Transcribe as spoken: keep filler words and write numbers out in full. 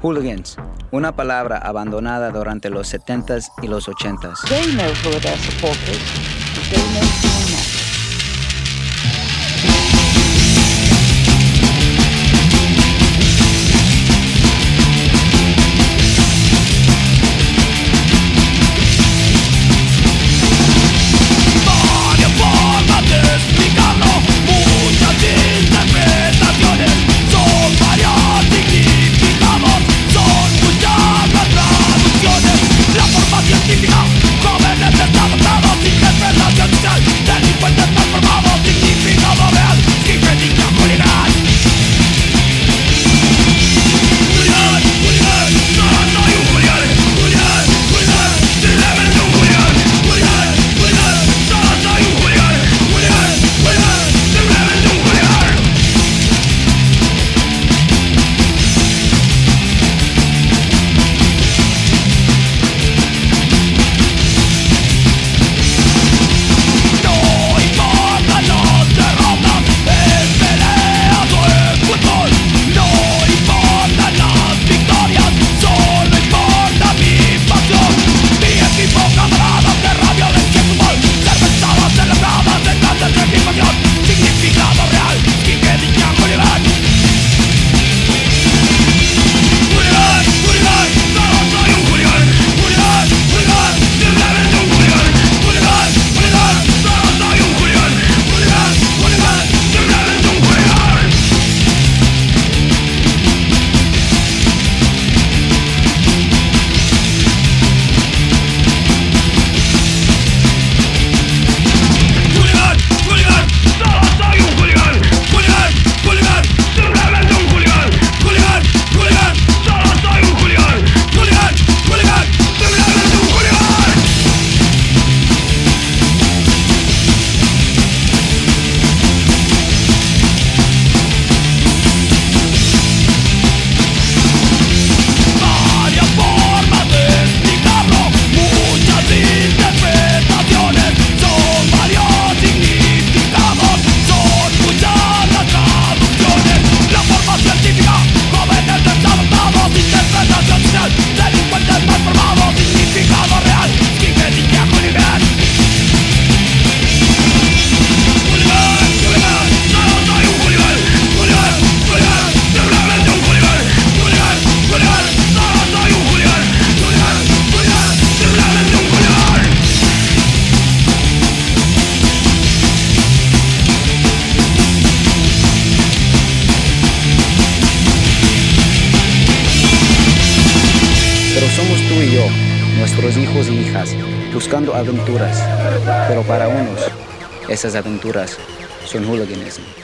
Hooligans, una palabra abandonada durante los setentas y los ochentas. They know who are their supporters. They know who are not. Somos tú y yo, nuestros hijos y hijas, buscando aventuras, pero para unos, esas aventuras son hooliganismo.